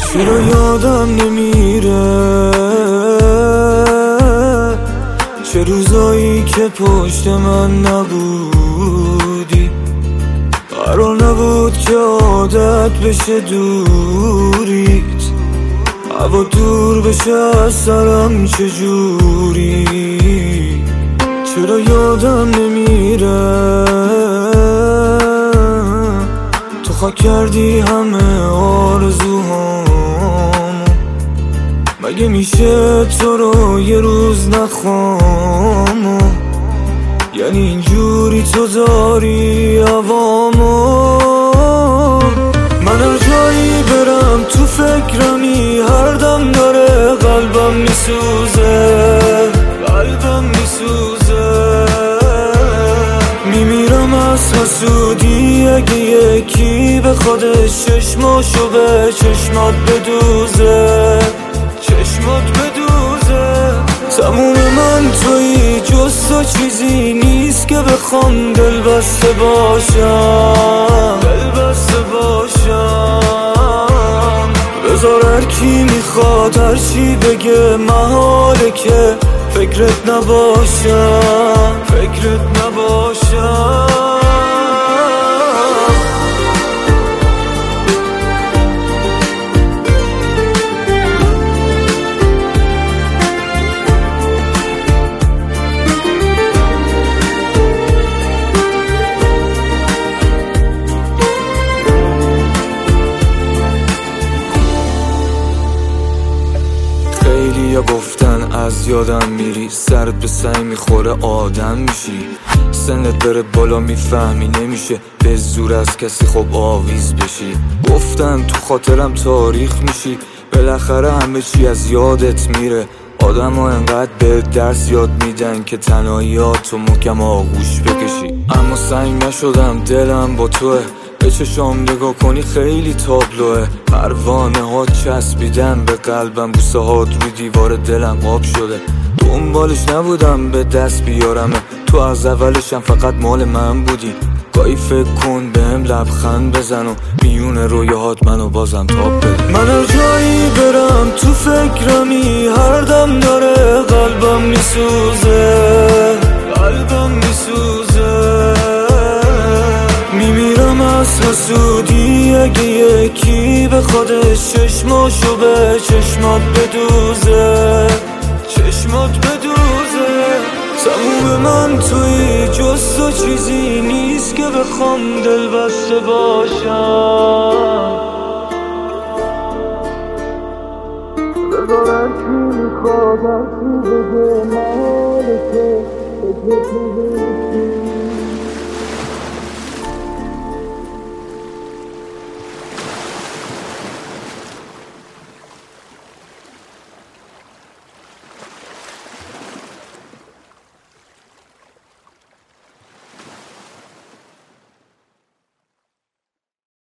چرا یادم نمیره چه روزایی که پشت من نبودی. قرار نبود که عادت بشه دوریت، هوا دور بشه از سرم چجوری. چرا یادم نمیره تو خاک کردی همه آرزوهامو. مگه میشه تو رو یه روز نخوامو؟ یعنی اینجوری تو داری عوامو. من هر جایی برم تو فکرمی، هر دم داره قلبم میسوزه، قلبم میسوزه. میمیرم از حسودی اگه یکی به خودش چشماشو به چشمات بدوزه، چشمات بدوزه. تموم من تویی، جز تو چیزی نیست که بخوام دل بسته باشم، دل بسته باشم. بذار هر کی میخواد هر چی بگه، محاله که فکرت نباشم، فکرت نباشم. یا گفتن از یادم میری، سرت به سنگ میخوره آدم میشی. سنت بره بالا میفهمی نمیشه به زور از کسی خب آویز بشی. گفتن تو خاطرم تاریخ میشی، بالاخره همه چی از یادت میره. آدم ها انقدر به درس یاد میدن که تنهاییاتو محکم آغوش بکشی. اما سنگ نشدم، دلم با توه. به چشام نگاه کنی خیلی تابلوه. پروانه ها چسبیدن به قلبم، بوسه هات روی دیوار دلم آب شده. دنبالش نبودم به دست بیارمه، تو از اولشم فقط مال من بودی. گاهی فکر کن بهم لبخند بزن و میون رویاهات منو بازم تاب بده. من هر جایی برم تو فکرمی، هر دم داره قلبم میسوزه، قلبم میسوزه. میمیرم از حسودی اگه یکی به خودش چشماشو به چشمات بدوزه، چشمات بدوزه. تموم من تویی، جز تو چیزی نیست که بخوام دل بسته باشم. بذار هر کی میخواد هر کی بگه، محاله که فکرت نباشی.